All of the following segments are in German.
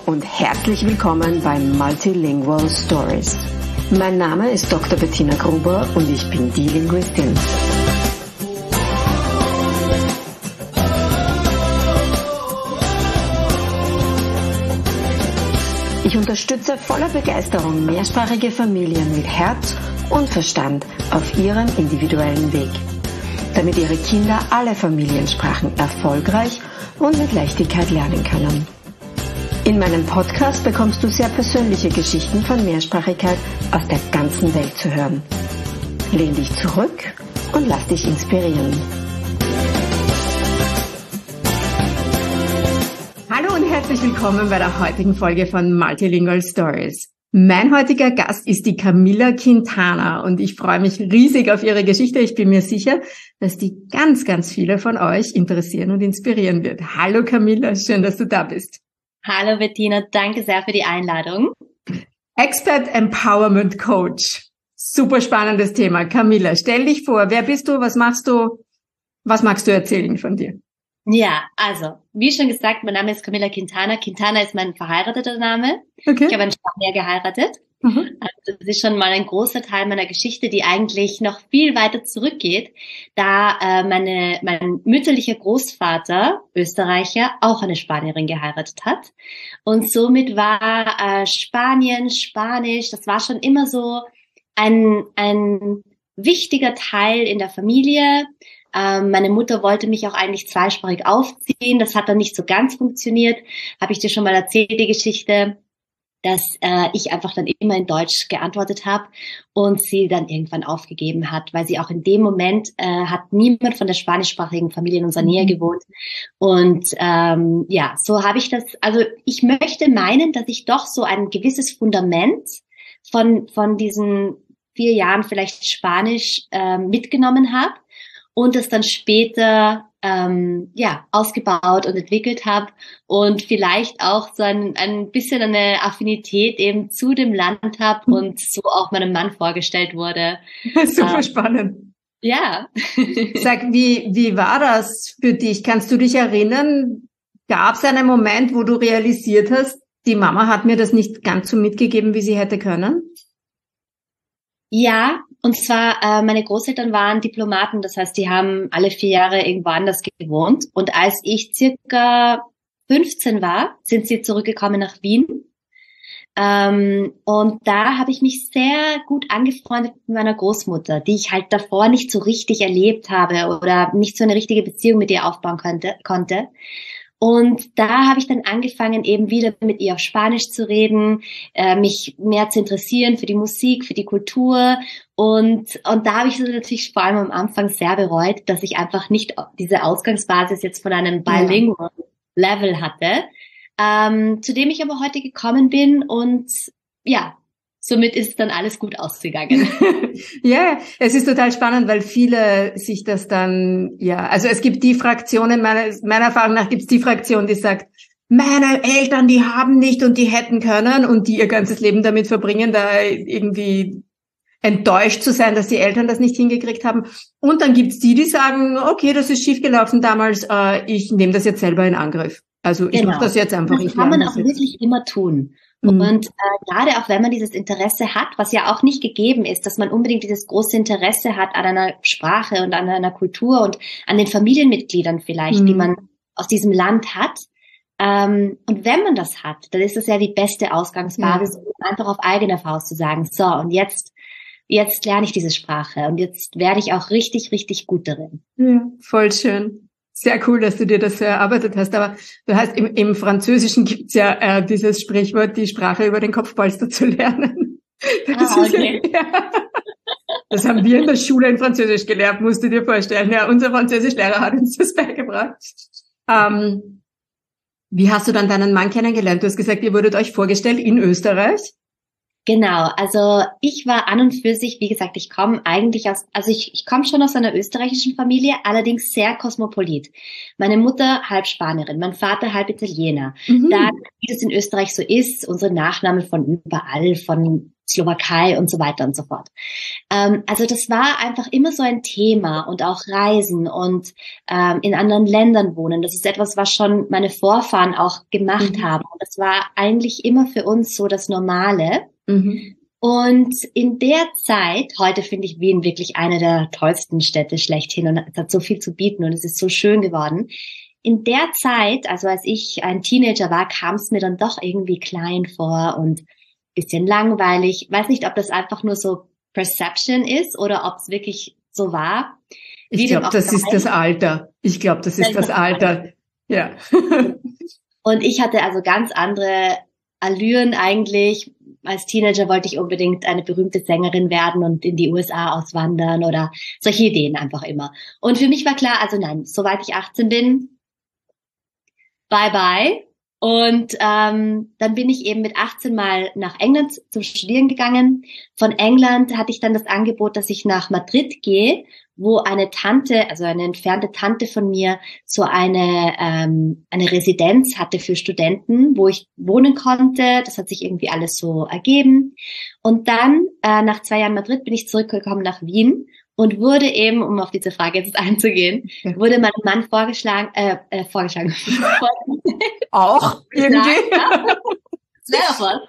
und herzlich willkommen bei Multilingual Stories. Mein Name ist Dr. Bettina Gruber und ich bin die Linguistin. Ich unterstütze voller Begeisterung mehrsprachige Familien mit Herz und Verstand auf ihrem individuellen Weg, damit ihre Kinder alle Familiensprachen erfolgreich und mit Leichtigkeit lernen können. In meinem Podcast bekommst du sehr persönliche Geschichten von Mehrsprachigkeit aus der ganzen Welt zu hören. Lehn dich zurück und lass dich inspirieren. Hallo und herzlich willkommen bei der heutigen Folge von Multilingual Stories. Mein heutiger Gast ist die Camilla Quintana und ich freue mich riesig auf ihre Geschichte. Ich bin mir sicher, dass die ganz, ganz viele von euch interessieren und inspirieren wird. Hallo Camilla, schön, dass du da bist. Hallo Bettina, danke sehr für die Einladung. Expert Empowerment Coach. Super spannendes Thema. Camilla, stell dich vor, wer bist du, was machst du, was magst du erzählen von dir? Ja, also, wie schon gesagt, mein Name ist Camilla Quintana. Quintana ist mein verheirateter Name. Okay. Ich habe einen Spanier geheiratet. Also das ist schon mal ein großer Teil meiner Geschichte, die eigentlich noch viel weiter zurückgeht, da mein mütterlicher Großvater, Österreicher, auch eine Spanierin geheiratet hat. Und somit war Spanien, Spanisch, das war schon immer so ein wichtiger Teil in der Familie. Meine Mutter wollte mich auch eigentlich zweisprachig aufziehen. Das hat dann nicht so ganz funktioniert. Habe ich dir schon mal erzählt, die Geschichte, dass ich einfach dann immer in Deutsch geantwortet habe und sie dann irgendwann aufgegeben hat, weil sie auch in dem Moment hat niemand von der spanischsprachigen Familie in unserer Nähe gewohnt. Und ja, so habe ich das, also ich möchte meinen, dass ich doch so ein gewisses Fundament von diesen 4 Jahren vielleicht Spanisch mitgenommen habe und das dann später ausgebaut und entwickelt habe und vielleicht auch so ein bisschen eine Affinität eben zu dem Land habe und so auch meinem Mann vorgestellt wurde. Super spannend. Ja. Sag, wie war das für dich? Kannst du dich erinnern? Gab es einen Moment, wo du realisiert hast, die Mama hat mir das nicht ganz so mitgegeben, wie sie hätte können? Ja, und zwar meine Großeltern waren Diplomaten, das heißt, die haben alle 4 Jahre irgendwo anders gewohnt. Und als ich circa 15 war, sind sie zurückgekommen nach Wien. Und da habe ich mich sehr gut angefreundet mit meiner Großmutter, die ich halt davor nicht so richtig erlebt habe oder nicht so eine richtige Beziehung mit ihr aufbauen konnte. Und da habe ich dann angefangen, eben wieder mit ihr auf Spanisch zu reden, mich mehr zu interessieren für die Musik, für die Kultur. Und da habe ich so natürlich vor allem am Anfang sehr bereut, dass ich einfach nicht diese Ausgangsbasis jetzt von einem Bilingual Level hatte, zu dem ich aber heute gekommen bin und ja, somit ist dann alles gut ausgegangen. Ja, es ist total spannend, weil viele sich das dann, also es gibt die Fraktionen, meiner Erfahrung nach gibt es die Fraktion, die sagt, meine Eltern, die haben nicht und die hätten können und die ihr ganzes Leben damit verbringen, da irgendwie enttäuscht zu sein, dass die Eltern das nicht hingekriegt haben. Und dann gibt's die sagen, okay, das ist schiefgelaufen damals, ich nehme das jetzt selber in Angriff. Also ich mache das jetzt einfach. Das kann man auch wirklich immer tun. Und gerade auch wenn man dieses Interesse hat, was ja auch nicht gegeben ist, dass man unbedingt dieses große Interesse hat an einer Sprache und an einer Kultur und an den Familienmitgliedern vielleicht, die man aus diesem Land hat. Und wenn man das hat, dann ist das ja die beste Ausgangsbasis, um einfach auf eigene Faust zu sagen, so und jetzt lerne ich diese Sprache und jetzt werde ich auch richtig, richtig gut darin. Ja, voll schön. Sehr cool, dass du dir das so erarbeitet hast. Aber du hast im Französischen gibt's ja dieses Sprichwort, die Sprache über den Kopfpolster zu lernen. Das okay. Das haben wir in der Schule in Französisch gelernt, musst du dir vorstellen. Ja, unser Französischlehrer hat uns das beigebracht. Wie hast du dann deinen Mann kennengelernt? Du hast gesagt, ihr wurdet euch vorgestellt in Österreich. Genau, also ich war an und für sich, wie gesagt, ich komme eigentlich ich komme schon aus einer österreichischen Familie, allerdings sehr kosmopolit. Meine Mutter halb Spanierin, mein Vater halb Italiener. Dann, wie das in Österreich so ist, unsere Nachnamen von überall, von Slowakei und so weiter und so fort. Also das war einfach immer so ein Thema und auch Reisen und in anderen Ländern wohnen. Das ist etwas, was schon meine Vorfahren auch gemacht haben. Und das war eigentlich immer für uns so das Normale. Und in der Zeit, heute finde ich Wien wirklich eine der tollsten Städte schlechthin und es hat so viel zu bieten und es ist so schön geworden. In der Zeit, also als ich ein Teenager war, kam es mir dann doch irgendwie klein vor und bisschen langweilig. Ich weiß nicht, ob das einfach nur so Perception ist oder ob es wirklich so war. Ich glaube, das ist das Alter. Ich glaube, das ist das Alter. Ja. Und ich hatte also ganz andere Allüren eigentlich. Als Teenager wollte ich unbedingt eine berühmte Sängerin werden und in die USA auswandern oder solche Ideen einfach immer. Und für mich war klar, also nein, soweit ich 18 bin, bye bye. Und dann bin ich eben mit 18 mal nach England zum Studieren gegangen. Von England hatte ich dann das Angebot, dass ich nach Madrid gehe, wo eine Tante, also eine entfernte Tante von mir, so eine Residenz hatte für Studenten, wo ich wohnen konnte. Das hat sich irgendwie alles so ergeben. Und dann, nach 2 Jahren Madrid, bin ich zurückgekommen nach Wien und wurde eben, um auf diese Frage jetzt einzugehen, wurde meinem Mann vorgeschlagen. Auch irgendwie? Das wäre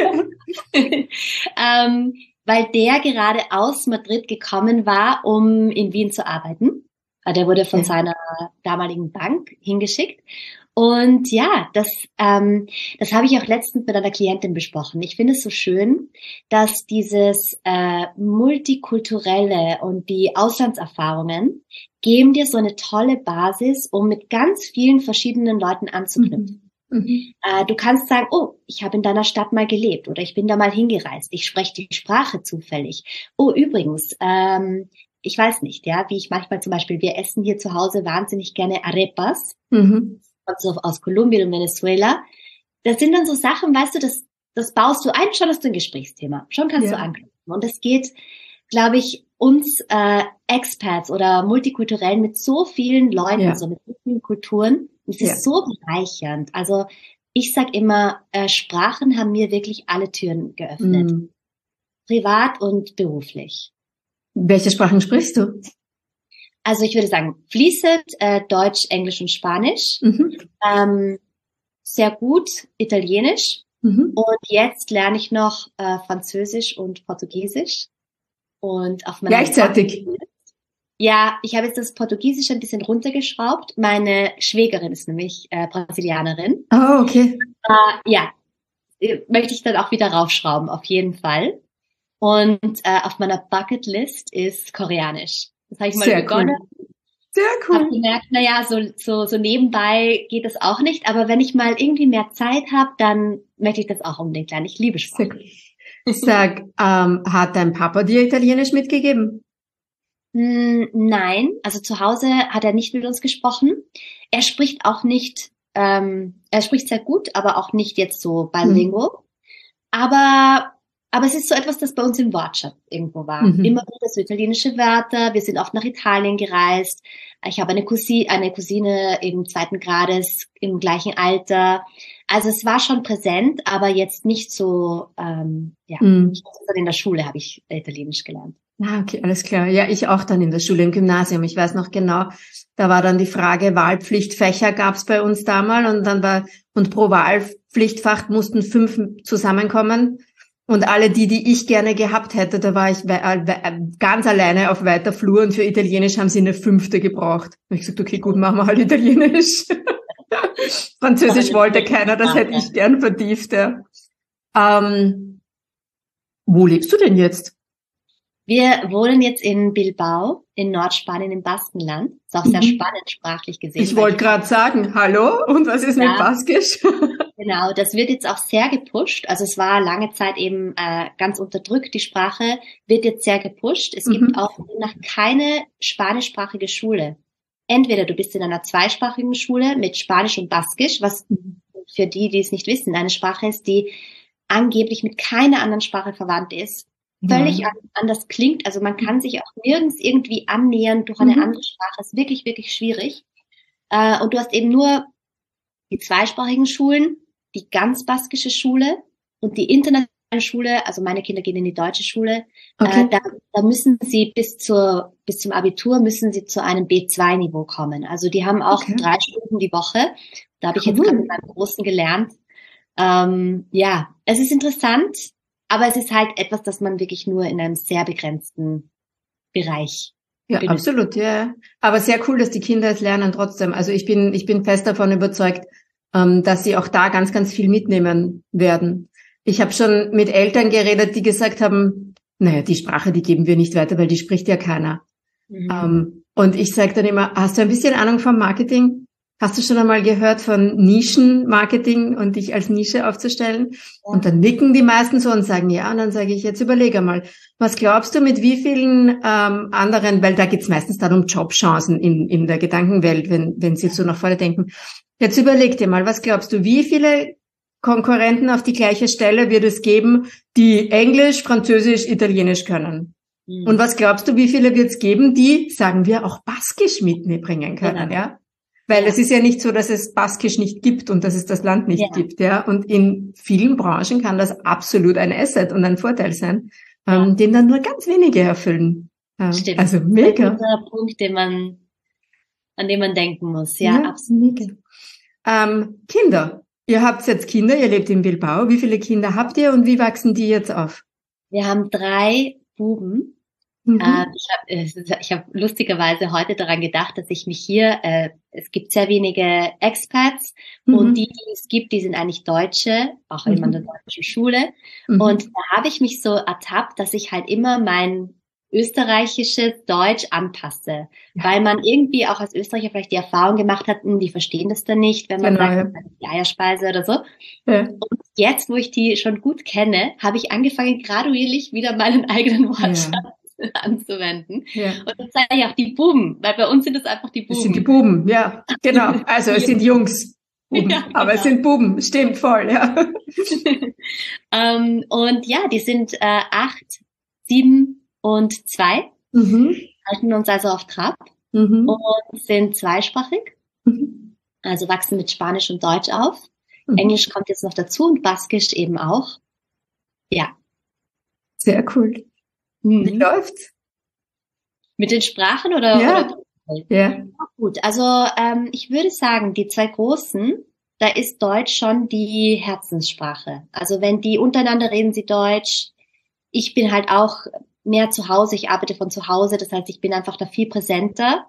was. Weil der gerade aus Madrid gekommen war, um in Wien zu arbeiten. Der wurde von seiner damaligen Bank hingeschickt. Und ja, das habe ich auch letztens mit einer Klientin besprochen. Ich finde es so schön, dass dieses Multikulturelle und die Auslandserfahrungen geben dir so eine tolle Basis, um mit ganz vielen verschiedenen Leuten anzuknüpfen. Du kannst sagen, oh, ich habe in deiner Stadt mal gelebt oder ich bin da mal hingereist. Ich spreche die Sprache zufällig. Oh, übrigens, ich weiß nicht, ja, wie ich manchmal zum Beispiel, wir essen hier zu Hause wahnsinnig gerne Arepas. Also aus Kolumbien und Venezuela. Das sind dann so Sachen, weißt du, das baust du ein, schon hast du ein Gesprächsthema. Schon kannst du anknüpfen. Und das geht, glaube ich, uns Expats oder Multikulturellen mit so vielen Leuten, so mit so vielen Kulturen. Es ist so bereichernd. Also ich sag immer, Sprachen haben mir wirklich alle Türen geöffnet. Privat und beruflich. Welche Sprachen sprichst du? Also ich würde sagen, fließend Deutsch, Englisch und Spanisch. Sehr gut Italienisch. Und jetzt lerne ich noch Französisch und Portugiesisch. Und auf meiner gleichzeitig? Ja, ich habe jetzt das Portugiesische ein bisschen runtergeschraubt. Meine Schwägerin ist nämlich Brasilianerin. Oh, okay. Ja, möchte ich dann auch wieder raufschrauben, auf jeden Fall. Und auf meiner Bucketlist ist Koreanisch. Das habe ich mal begonnen. Cool. Sehr cool. Habe gemerkt, naja, so nebenbei geht das auch nicht. Aber wenn ich mal irgendwie mehr Zeit habe, dann möchte ich das auch unbedingt lernen. Ich liebe Sprache. Sag, hat dein Papa dir Italienisch mitgegeben? Nein, also zu Hause hat er nicht mit uns gesprochen. Er spricht auch nicht, er spricht sehr gut, aber auch nicht jetzt so bilingual. Aber es ist so etwas, das bei uns im Wortschatz irgendwo war. Immer wieder so italienische Wörter. Wir sind oft nach Italien gereist. Ich habe eine Cousine im 2. Grades im gleichen Alter. Also es war schon präsent, aber jetzt nicht so, in der Schule habe ich Italienisch gelernt. Ah, okay, alles klar. Ja, ich auch dann in der Schule, im Gymnasium. Ich weiß noch genau, da war dann die Frage, Wahlpflichtfächer gab's bei uns damals und pro Wahlpflichtfach mussten 5 zusammenkommen. Und alle die ich gerne gehabt hätte, da war ich ganz alleine auf weiter Flur und für Italienisch haben sie eine 5. gebraucht. Und ich gesagt, okay, gut, machen wir halt Italienisch. Französisch wollte keiner, das hätte ich gern vertieft, ja. Wo lebst du denn jetzt? Wir wohnen jetzt in Bilbao, in Nordspanien, im Baskenland. Ist auch sehr spannend, sprachlich gesehen. Ich wollte gerade sagen, hallo, und was ist mit Baskisch? Genau, das wird jetzt auch sehr gepusht. Also es war lange Zeit eben ganz unterdrückt, die Sprache wird jetzt sehr gepusht. Es gibt auch noch keine spanischsprachige Schule. Entweder du bist in einer zweisprachigen Schule mit Spanisch und Baskisch, was für die es nicht wissen, eine Sprache ist, die angeblich mit keiner anderen Sprache verwandt ist, völlig anders klingt. Also man kann sich auch nirgends irgendwie annähern durch eine andere Sprache. Das ist wirklich, wirklich schwierig. Und du hast eben nur die zweisprachigen Schulen, die ganz baskische Schule und die internationale Schule. Also meine Kinder gehen in die deutsche Schule. Okay. Da müssen sie bis zum Abitur müssen sie zu einem B2-Niveau kommen. Also die haben auch 3 Stunden die Woche. Da habe ich jetzt gerade mit meinem Großen gelernt. Ja, es ist interessant, aber es ist halt etwas, das man wirklich nur in einem sehr begrenzten Bereich benutzt. Absolut, ja. Aber sehr cool, dass die Kinder es lernen trotzdem. Also ich bin fest davon überzeugt, dass sie auch da ganz, ganz viel mitnehmen werden. Ich habe schon mit Eltern geredet, die gesagt haben, naja, die Sprache, die geben wir nicht weiter, weil die spricht ja keiner. Und ich sage dann immer, hast du ein bisschen Ahnung vom Marketing? Hast du schon einmal gehört von Nischenmarketing und dich als Nische aufzustellen? Ja. Und dann nicken die meisten so und sagen ja. Und dann sage ich, jetzt überlege mal, was glaubst du, mit wie vielen anderen, weil da geht's meistens dann um Jobchancen in der Gedankenwelt, wenn sie so nach vorne denken. Jetzt überleg dir mal, was glaubst du, wie viele Konkurrenten auf die gleiche Stelle wird es geben, die Englisch, Französisch, Italienisch können? Und was glaubst du, wie viele wird es geben, die, sagen wir, auch Baskisch mitbringen können, ja? Weil es ist ja nicht so, dass es Baskisch nicht gibt und dass es das Land nicht gibt, ja. Und in vielen Branchen kann das absolut ein Asset und ein Vorteil sein, den dann nur ganz wenige erfüllen. Stimmt. Also mega. Das ist der Punkt, an den man denken muss. Ja, absolut. Kinder. Ihr habt jetzt Kinder, ihr lebt in Bilbao. Wie viele Kinder habt ihr und wie wachsen die jetzt auf? Wir haben 3 Buben. Ich hab lustigerweise heute daran gedacht, dass ich mich hier, es gibt sehr wenige Expats und die es gibt, die sind eigentlich Deutsche, auch immer in der deutschen Schule. Und da habe ich mich so ertappt, dass ich halt immer mein österreichisches Deutsch anpasse, weil man irgendwie auch als Österreicher vielleicht die Erfahrung gemacht hat, die verstehen das dann nicht, wenn man sagt, die Eierspeise oder so. Ja. Und jetzt, wo ich die schon gut kenne, habe ich angefangen, graduierlich wieder meinen eigenen Wortschatz anzuwenden. Ja. Und das sage ich auch die Buben, weil bei uns sind es einfach die Buben. Es sind die Buben, ja, genau. Also es sind Jungs, Buben, ja, genau. Aber es sind Buben, stimmt voll, ja. Und ja, die sind 8, 7 und 2, halten uns also auf Trab und sind zweisprachig, also wachsen mit Spanisch und Deutsch auf. Englisch kommt jetzt noch dazu und Baskisch eben auch. Ja. Sehr cool. Wie läuft's? Mit den Sprachen oder? Ja. Ja. Gut, also ich würde sagen, die 2 Großen, da ist Deutsch schon die Herzenssprache. Also wenn die untereinander reden, sie Deutsch. Ich bin halt auch mehr zu Hause, ich arbeite von zu Hause, das heißt, ich bin einfach da viel präsenter.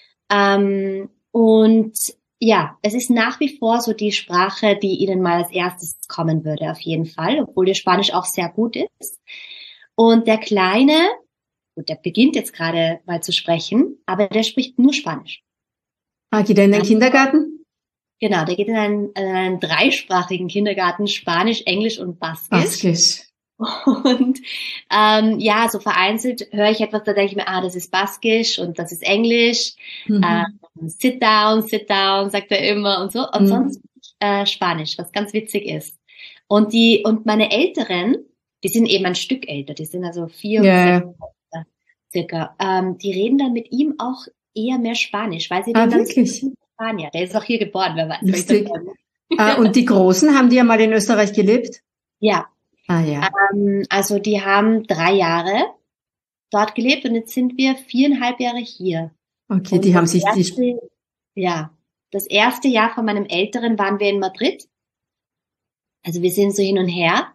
Und ja, es ist nach wie vor so die Sprache, die ihnen mal als erstes kommen würde, auf jeden Fall, obwohl ihr Spanisch auch sehr gut ist. Und der Kleine, gut, der beginnt jetzt gerade mal zu sprechen, aber der spricht nur Spanisch. Geht er in den Kindergarten? Genau, der geht in einen 3-sprachigen Kindergarten, Spanisch, Englisch und Baskisch. Und ja, so vereinzelt höre ich etwas, da denke ich mir, das ist Baskisch und das ist Englisch. Sit down, sagt er immer und so. Und sonst Spanisch, was ganz witzig ist. Und meine Älteren, die sind eben ein Stück älter, die sind also 4 und 6 circa. Die reden dann mit ihm auch eher mehr Spanisch, weil sie den dann Spanier. Der ist auch hier geboren, wer weiß. Lustig. Und die Großen, haben die ja mal in Österreich gelebt? Ja. Ja. Also die haben 3 Jahre dort gelebt und jetzt sind wir 4,5 Jahre hier. Okay, und die haben sich das erste Jahr von meinem Älteren waren wir in Madrid. Also wir sind so hin und her.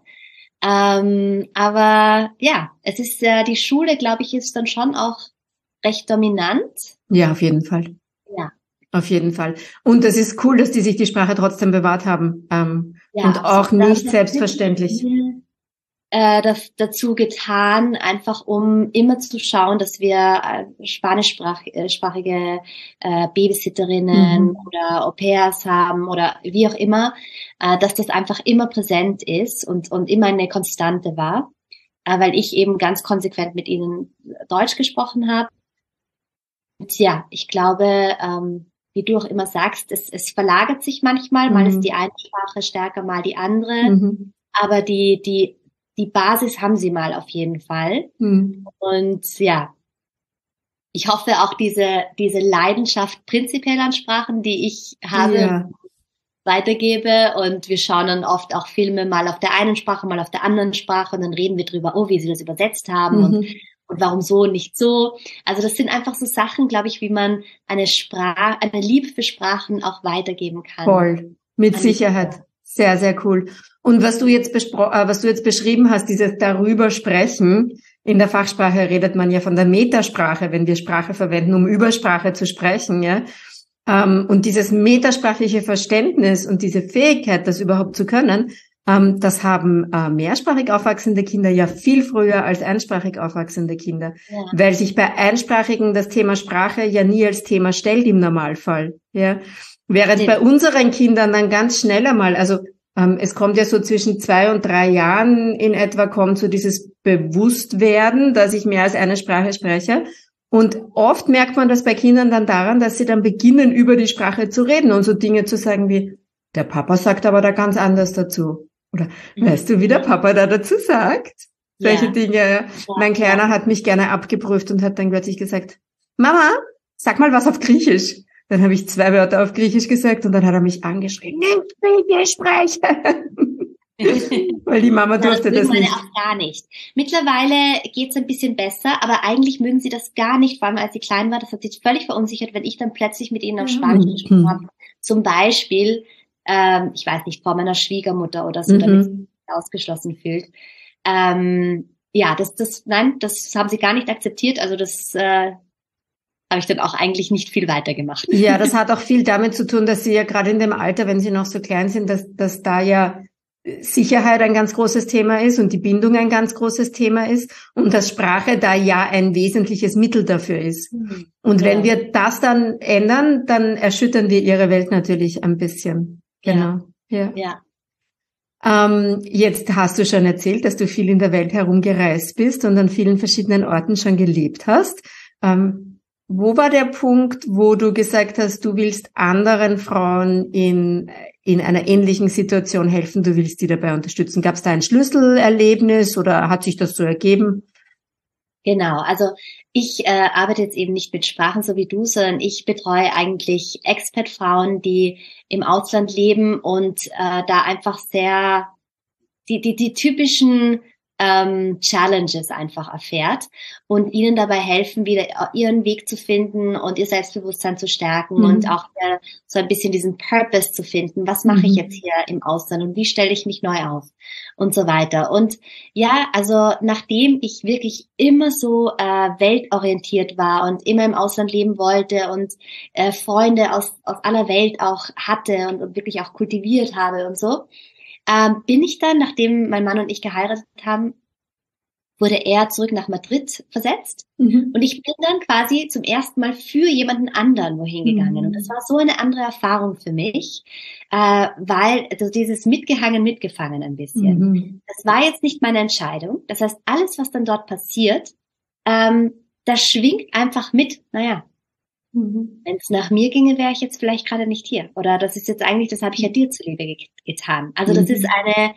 Aber ja, es ist die Schule, glaube ich, ist dann schon auch recht dominant. Ja, auf jeden Fall. Ja. Auf jeden Fall. Und es ist cool, dass die sich die Sprache trotzdem bewahrt haben. Und auch nicht selbstverständlich. Dazu getan, einfach um immer zu schauen, dass wir spanischsprachige Babysitterinnen oder Au-pairs haben oder wie auch immer, dass das einfach immer präsent ist und immer eine Konstante war, weil ich eben ganz konsequent mit ihnen Deutsch gesprochen habe. Und ja, ich glaube, wie du auch immer sagst, es verlagert sich manchmal, mal ist die eine Sprache stärker, mal die andere. Aber die Basis haben sie mal auf jeden Fall. Und ja, ich hoffe auch diese Leidenschaft prinzipiell an Sprachen, die ich habe, weitergebe. Und wir schauen dann oft auch Filme mal auf der einen Sprache, mal auf der anderen Sprache. Und dann reden wir drüber, wie sie das übersetzt haben und warum so und nicht so. Also das sind einfach so Sachen, glaube ich, wie man eine Liebe für Sprachen auch weitergeben kann. Voll, mit Sicherheit. Sehr, sehr cool. Und was du jetzt beschrieben hast, dieses darüber sprechen, in der Fachsprache redet man ja von der Metasprache, wenn wir Sprache verwenden, um über Sprache zu sprechen, ja. Und dieses metasprachliche Verständnis und diese Fähigkeit, das überhaupt zu können, das haben mehrsprachig aufwachsende Kinder ja viel früher als einsprachig aufwachsende Kinder, weil sich bei Einsprachigen das Thema Sprache ja nie als Thema stellt im Normalfall, ja. Während bei unseren Kindern dann ganz schnell einmal, also es kommt ja so zwischen 2 und 3 Jahren in etwa, kommt so dieses Bewusstwerden, dass ich mehr als eine Sprache spreche. Und oft merkt man das bei Kindern dann daran, dass sie dann beginnen, über die Sprache zu reden und so Dinge zu sagen wie, der Papa sagt aber da ganz anders dazu. Oder, weißt du, wie der Papa da dazu sagt? Solche Dinge. Ja. Mein Kleiner hat mich gerne abgeprüft und hat dann plötzlich gesagt, Mama, sag mal was auf Griechisch. Dann habe ich 2 Wörter auf Griechisch gesagt und dann hat er mich angeschrien, nicht Griechisch sprechen. Weil die Mama durfte das nicht. Auch gar nicht. Mittlerweile geht's ein bisschen besser, aber eigentlich mögen sie das gar nicht, vor allem als sie klein war. Das hat sich völlig verunsichert, wenn ich dann plötzlich mit ihnen auf Spanisch gesprochen habe. Zum Beispiel, ich weiß nicht, vor meiner Schwiegermutter oder so, damit sie sich ausgeschlossen fühlt. Ja, das haben sie gar nicht akzeptiert. Also das habe ich dann auch eigentlich nicht viel weitergemacht. Ja, das hat auch viel damit zu tun, dass sie ja gerade in dem Alter, wenn sie noch so klein sind, dass da ja Sicherheit ein ganz großes Thema ist und die Bindung ein ganz großes Thema ist und dass Sprache da ja ein wesentliches Mittel dafür ist. Und wenn wir das dann ändern, dann erschüttern wir ihre Welt natürlich ein bisschen. Genau. Ja. Jetzt hast du schon erzählt, dass du viel in der Welt herumgereist bist und an vielen verschiedenen Orten schon gelebt hast. Wo war der Punkt, wo du gesagt hast, du willst anderen Frauen in einer ähnlichen Situation helfen, du willst die dabei unterstützen? Gab es da ein Schlüsselerlebnis oder hat sich das so ergeben? Genau, also ich arbeite jetzt eben nicht mit Sprachen so wie du, sondern ich betreue eigentlich Expat-Frauen, die im Ausland leben und da einfach sehr die typischen Challenges einfach erfährt und ihnen dabei helfen, wieder ihren Weg zu finden und ihr Selbstbewusstsein zu stärken und auch so ein bisschen diesen Purpose zu finden. Was mache ich jetzt hier im Ausland und wie stelle ich mich neu auf und so weiter. Und ja, also nachdem ich wirklich immer so weltorientiert war und immer im Ausland leben wollte und Freunde aus aller Welt auch hatte und wirklich auch kultiviert habe und so, bin ich dann, nachdem mein Mann und ich geheiratet haben, wurde er zurück nach Madrid versetzt. Und ich bin dann quasi zum ersten Mal für jemanden anderen wohin gegangen. Und das war so eine andere Erfahrung für mich, weil also dieses mitgefangen ein bisschen. Das war jetzt nicht meine Entscheidung. Das heißt, alles, was dann dort passiert, das schwingt einfach mit. Naja, wenn es nach mir ginge, wäre ich jetzt vielleicht gerade nicht hier. Oder das ist jetzt eigentlich, das habe ich ja dir zuliebe getan. Also das ist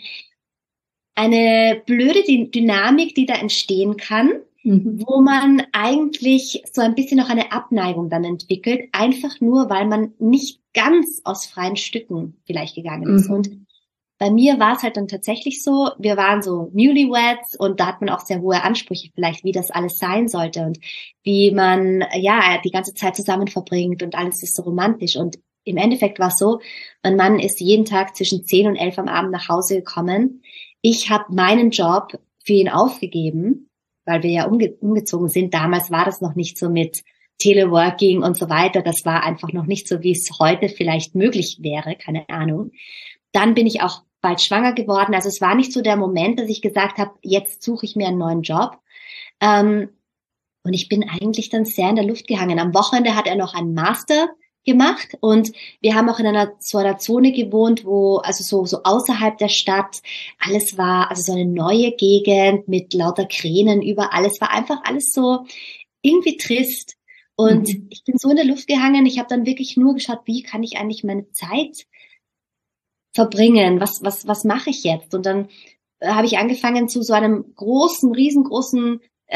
eine blöde Dynamik, die da entstehen kann, wo man eigentlich so ein bisschen noch eine Abneigung dann entwickelt, einfach nur, weil man nicht ganz aus freien Stücken vielleicht gegangen ist. Und bei mir war es halt dann tatsächlich so, wir waren so Newlyweds und da hat man auch sehr hohe Ansprüche vielleicht, wie das alles sein sollte und wie man ja die ganze Zeit zusammen verbringt und alles ist so romantisch. Und im Endeffekt war es so, mein Mann ist jeden Tag zwischen 10 und 11 am Abend nach Hause gekommen. Ich habe meinen Job für ihn aufgegeben, weil wir ja umgezogen sind. Damals war das noch nicht so mit Teleworking und so weiter. Das war einfach noch nicht so, wie es heute vielleicht möglich wäre, keine Ahnung. Dann bin ich auch bald schwanger geworden. Also es war nicht so der Moment, dass ich gesagt habe, jetzt suche ich mir einen neuen Job. Und ich bin eigentlich dann sehr in der Luft gehangen. Am Wochenende hat er noch einen Master gemacht und wir haben auch in einer Zone gewohnt, wo also so außerhalb der Stadt alles war, also so eine neue Gegend mit lauter Kränen überall. Es war einfach alles so irgendwie trist. Und ich bin so in der Luft gehangen. Ich habe dann wirklich nur geschaut, wie kann ich eigentlich meine Zeit verbringen? Was mache ich jetzt? Und dann habe ich angefangen, zu so einem riesengroßen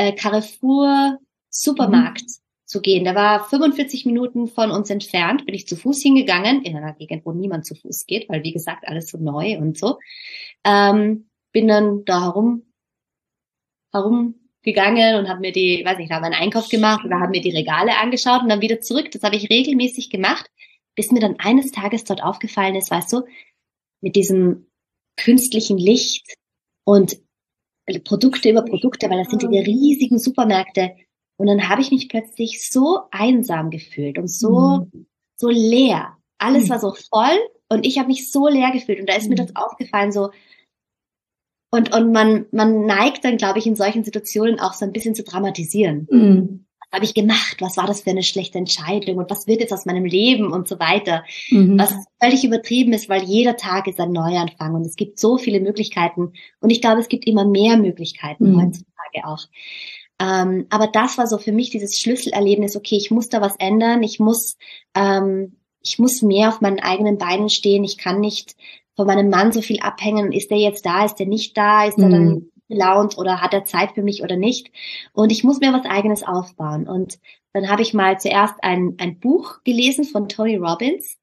Carrefour-Supermarkt zu gehen. Der war 45 Minuten von uns entfernt, bin ich zu Fuß hingegangen, in einer Gegend, wo niemand zu Fuß geht, weil wie gesagt, alles so neu und so. Bin dann da herumgegangen und habe mir habe einen Einkauf gemacht oder habe mir die Regale angeschaut und dann wieder zurück. Das habe ich regelmäßig gemacht, bis mir dann eines Tages dort aufgefallen ist, weißt du, mit diesem künstlichen Licht und Produkte über Produkte, weil das sind die riesigen Supermärkte. Und dann habe ich mich plötzlich so einsam gefühlt und so leer. Alles war so voll und ich habe mich so leer gefühlt. Und da ist mir das aufgefallen, so. Und man neigt dann, glaube ich, in solchen Situationen auch so ein bisschen zu dramatisieren. Was habe ich gemacht? Was war das für eine schlechte Entscheidung? Und was wird jetzt aus meinem Leben und so weiter? Was völlig übertrieben ist, weil jeder Tag ist ein Neuanfang und es gibt so viele Möglichkeiten. Und ich glaube, es gibt immer mehr Möglichkeiten heutzutage auch. Aber das war so für mich dieses Schlüsselerlebnis, okay, ich muss da was ändern, ich muss mehr auf meinen eigenen Beinen stehen, ich kann nicht von meinem Mann so viel abhängen, ist der jetzt da, ist der nicht da, ist er dann gelaunt oder hat er Zeit für mich oder nicht, und ich muss mir was Eigenes aufbauen. Und dann habe ich mal zuerst ein Buch gelesen von Tony Robbins.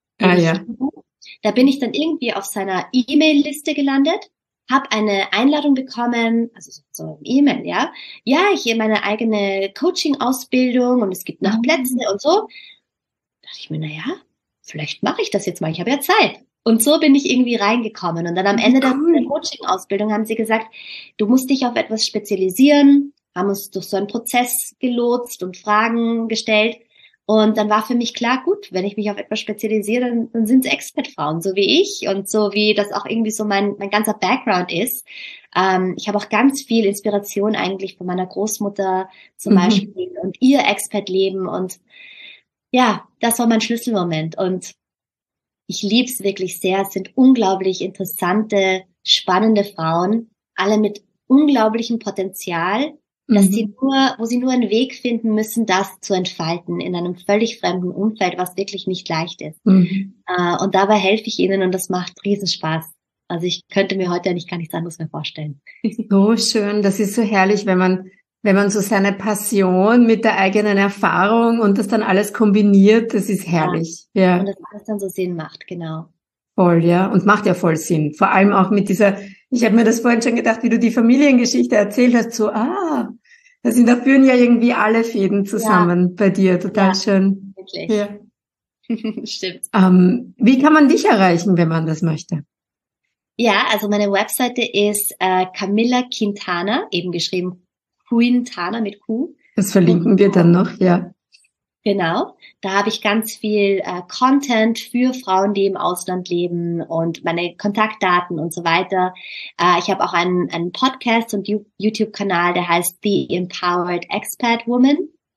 Da bin ich dann irgendwie auf seiner E-Mail-Liste gelandet, habe eine Einladung bekommen, also so ein E-Mail, ja, ich habe meine eigene Coaching-Ausbildung und es gibt noch Plätze und so. Da dachte ich mir, naja, vielleicht mache ich das jetzt mal, ich habe ja Zeit. Und so bin ich irgendwie reingekommen. Und dann am Ende der Coaching-Ausbildung haben sie gesagt, du musst dich auf etwas spezialisieren, haben uns durch so einen Prozess gelotst und Fragen gestellt. Und dann war für mich klar, gut, wenn ich mich auf etwas spezialisiere, dann sind es Expert-Frauen, so wie ich und so wie das auch irgendwie so mein ganzer Background ist. Ich habe auch ganz viel Inspiration eigentlich von meiner Großmutter zum Beispiel und ihr Expert-Leben. Und ja, das war mein Schlüsselmoment. Und ich liebe es wirklich sehr. Es sind unglaublich interessante, spannende Frauen, alle mit unglaublichem Potenzial, dass wo sie nur einen Weg finden müssen, das zu entfalten in einem völlig fremden Umfeld, was wirklich nicht leicht ist. Und dabei helfe ich ihnen und das macht Riesenspaß. Also ich könnte mir heute gar nichts anderes mehr vorstellen. So schön, das ist so herrlich, wenn man so seine Passion mit der eigenen Erfahrung und das dann alles kombiniert, das ist herrlich. Ja. Und das alles dann so Sinn macht, genau. Voll, ja. Und macht ja voll Sinn. Vor allem auch mit dieser, ich habe mir das vorhin schon gedacht, wie du die Familiengeschichte erzählt hast, so, da führen ja irgendwie alle Fäden zusammen bei dir. Total schön. Wirklich. Ja. Stimmt. Wie kann man dich erreichen, wenn man das möchte? Ja, also meine Webseite ist Camilla Quintana, eben geschrieben Quintana mit Q. Das verlinken wir dann noch, ja. Genau, da habe ich ganz viel Content für Frauen, die im Ausland leben und meine Kontaktdaten und so weiter. Ich habe auch einen Podcast und YouTube-Kanal, der heißt The Empowered Expat Woman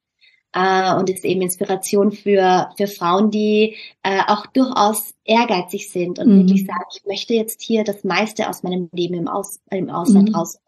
und ist eben Inspiration für Frauen, die auch durchaus ehrgeizig sind und wirklich sagen, ich möchte jetzt hier das meiste aus meinem Leben im Ausland rausholen.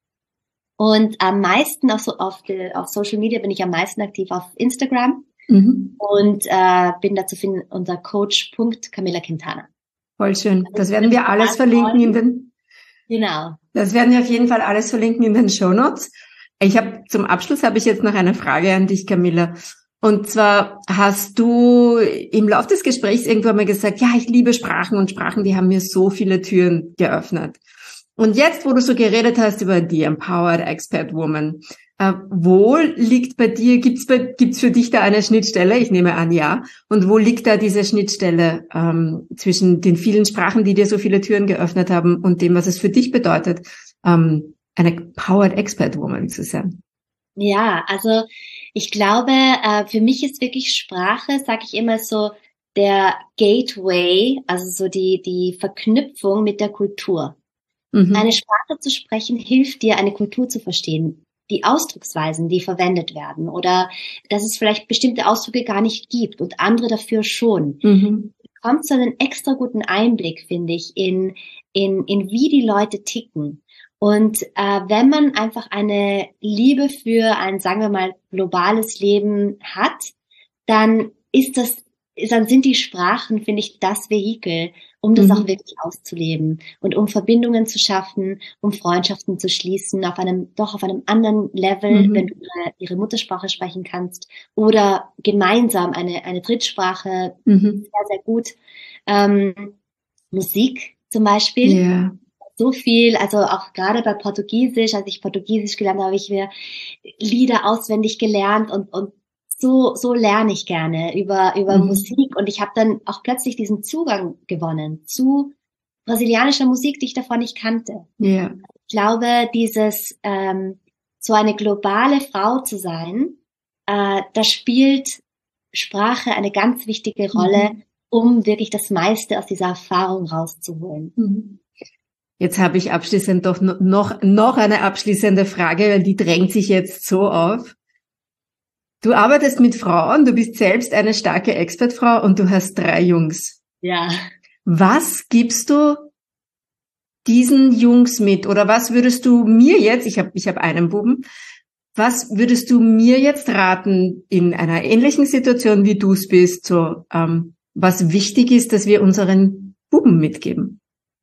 Und am meisten auf Social Media bin ich am meisten aktiv auf Instagram. Und bin dazu finden unter coach.camilla.quintana. Voll schön. Das werden wir alles verlinken Genau. Das werden wir auf jeden Fall alles verlinken in den Shownotes. Zum Abschluss habe ich jetzt noch eine Frage an dich, Camilla. Und zwar hast du im Laufe des Gesprächs irgendwann mal gesagt, ja, ich liebe Sprachen und Sprachen, die haben mir so viele Türen geöffnet. Und jetzt, wo du so geredet hast über die Empowered Expat Woman, wo liegt bei dir, gibt's für dich da eine Schnittstelle? Ich nehme an, ja. Und wo liegt da diese Schnittstelle zwischen den vielen Sprachen, die dir so viele Türen geöffnet haben, und dem, was es für dich bedeutet, eine Empowered Expat Woman zu sein? Ja, also ich glaube, für mich ist wirklich Sprache, sage ich immer, so der Gateway, also so die Verknüpfung mit der Kultur. Eine Sprache zu sprechen hilft dir, eine Kultur zu verstehen. Die Ausdrucksweisen, die verwendet werden, oder dass es vielleicht bestimmte Ausdrücke gar nicht gibt und andere dafür schon. Du bekommst so einen extra guten Einblick, finde ich, in wie die Leute ticken. Und wenn man einfach eine Liebe für ein, sagen wir mal, globales Leben hat, dann ist das dann sind die Sprachen, finde ich, das Vehikel, um das auch wirklich auszuleben und um Verbindungen zu schaffen, um Freundschaften zu schließen, auf einem anderen Level, wenn du ihre Muttersprache sprechen kannst oder gemeinsam eine Drittsprache, sehr, sehr gut. Musik zum Beispiel. Yeah. So viel, also auch gerade bei Portugiesisch, als ich Portugiesisch gelernt habe, habe ich mir Lieder auswendig gelernt und so lerne ich gerne über Musik und ich habe dann auch plötzlich diesen Zugang gewonnen zu brasilianischer Musik, die ich davor nicht kannte. Yeah. Ich glaube, dieses so eine globale Frau zu sein, da spielt Sprache eine ganz wichtige Rolle, um wirklich das meiste aus dieser Erfahrung rauszuholen. Jetzt habe ich abschließend doch noch eine abschließende Frage, weil die drängt sich jetzt so auf. Du arbeitest mit Frauen, du bist selbst eine starke Expertfrau und du hast 3 Jungs. Ja. Was gibst du diesen Jungs mit? Oder was würdest du mir jetzt, ich hab einen Buben, was würdest du mir jetzt raten in einer ähnlichen Situation, wie du es bist, so was wichtig ist, dass wir unseren Buben mitgeben?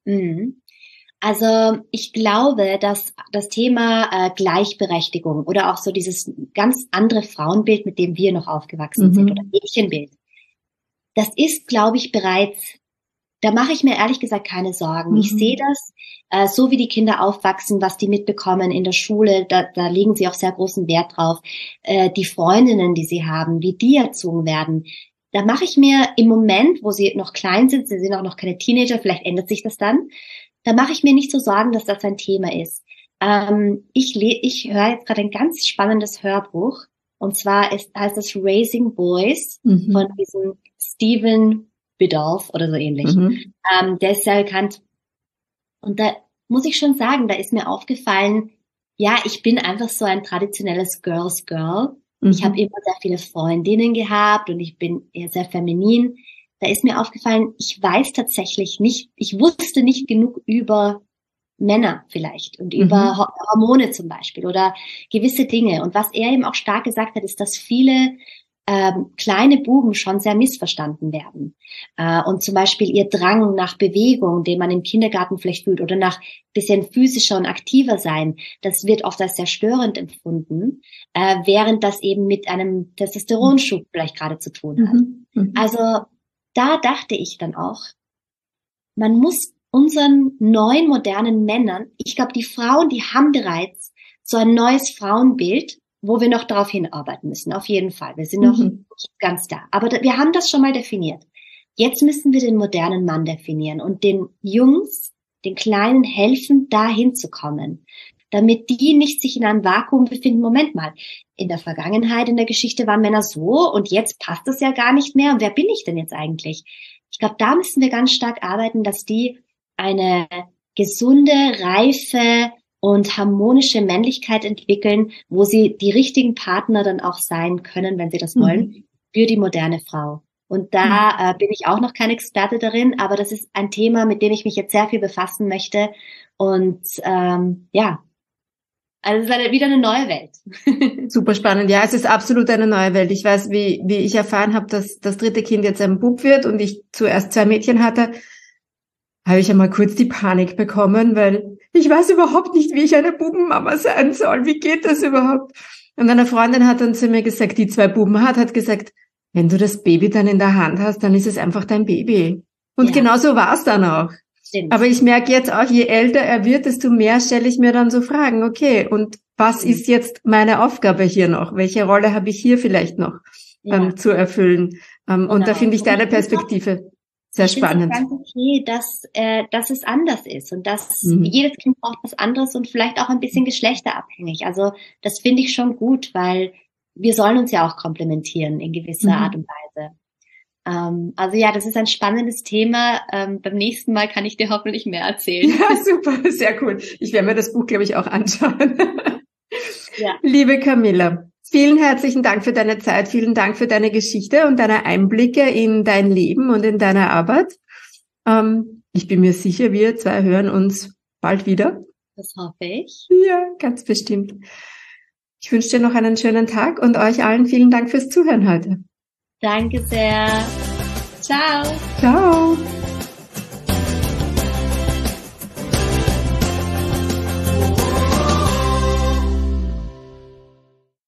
Also ich glaube, dass das Thema Gleichberechtigung oder auch so dieses ganz andere Frauenbild, mit dem wir noch aufgewachsen sind, oder Mädchenbild, das ist, glaube ich, bereits, da mache ich mir ehrlich gesagt keine Sorgen. Ich sehe das, so wie die Kinder aufwachsen, was die mitbekommen in der Schule, da legen sie auch sehr großen Wert drauf. Die Freundinnen, die sie haben, wie die erzogen werden, da mache ich mir im Moment, wo sie noch klein sind, sie sind auch noch keine Teenager, vielleicht ändert sich das dann, da mache ich mir nicht so Sorgen, dass das ein Thema ist. Ich höre jetzt gerade ein ganz spannendes Hörbuch. Und zwar heißt das Raising Boys von diesem Stephen Biddulph oder so ähnlich. Der ist sehr bekannt. Und da muss ich schon sagen, da ist mir aufgefallen, ja, ich bin einfach so ein traditionelles Girls Girl. Ich habe immer sehr viele Freundinnen gehabt und ich bin eher sehr feminin. Da ist mir aufgefallen, ich weiß tatsächlich nicht, ich wusste nicht genug über Männer vielleicht und über Hormone zum Beispiel oder gewisse Dinge. Und was er eben auch stark gesagt hat, ist, dass viele kleine Buben schon sehr missverstanden werden. Und zum Beispiel ihr Drang nach Bewegung, den man im Kindergarten vielleicht fühlt, oder nach bisschen physischer und aktiver sein, das wird oft als sehr störend empfunden, während das eben mit einem Testosteronschub vielleicht gerade zu tun hat. Also da dachte ich dann auch, man muss unseren neuen modernen Männern, ich glaube, die Frauen, die haben bereits so ein neues Frauenbild, wo wir noch darauf hinarbeiten müssen, auf jeden Fall. Wir sind noch nicht ganz da. Aber wir haben das schon mal definiert. Jetzt müssen wir den modernen Mann definieren und den Jungs, den Kleinen helfen, dahin zu kommen, damit die nicht sich in einem Vakuum befinden. Moment mal, in der Vergangenheit, in der Geschichte waren Männer so und jetzt passt das ja gar nicht mehr. Und wer bin ich denn jetzt eigentlich? Ich glaube, da müssen wir ganz stark arbeiten, dass die eine gesunde, reife und harmonische Männlichkeit entwickeln, wo sie die richtigen Partner dann auch sein können, wenn sie das wollen, für die moderne Frau. Und da bin ich auch noch kein Experte darin, aber das ist ein Thema, mit dem ich mich jetzt sehr viel befassen möchte. Und ja, also es ist wieder eine neue Welt. Super spannend. Ja, es ist absolut eine neue Welt. Ich weiß, wie ich erfahren habe, dass das 3. Kind jetzt ein Bub wird und ich zuerst 2 Mädchen hatte, habe ich einmal kurz die Panik bekommen, weil ich weiß überhaupt nicht, wie ich eine Bubenmama sein soll. Wie geht das überhaupt? Und eine Freundin hat dann zu mir gesagt, die 2 Buben hat gesagt, wenn du das Baby dann in der Hand hast, dann ist es einfach dein Baby. Und genau so war es dann auch. Stimmt. Aber ich merke jetzt auch, je älter er wird, desto mehr stelle ich mir dann so Fragen, okay, und was ist jetzt meine Aufgabe hier noch? Welche Rolle habe ich hier vielleicht noch zu erfüllen? Und da finde ich deine Perspektive sehr spannend. Ich finde es ganz okay, dass es anders ist und dass jedes Kind braucht was anderes und vielleicht auch ein bisschen geschlechterabhängig. Also das finde ich schon gut, weil wir sollen uns ja auch komplementieren in gewisser Art und Weise. Also ja, das ist ein spannendes Thema. Beim nächsten Mal kann ich dir hoffentlich mehr erzählen. Ja, super, sehr cool. Ich werde mir das Buch, glaube ich, auch anschauen. Ja. Liebe Camilla, vielen herzlichen Dank für deine Zeit, vielen Dank für deine Geschichte und deine Einblicke in dein Leben und in deine Arbeit. Ich bin mir sicher, wir 2 hören uns bald wieder. Das hoffe ich. Ja, ganz bestimmt. Ich wünsche dir noch einen schönen Tag und euch allen vielen Dank fürs Zuhören heute. Danke sehr. Ciao. Ciao.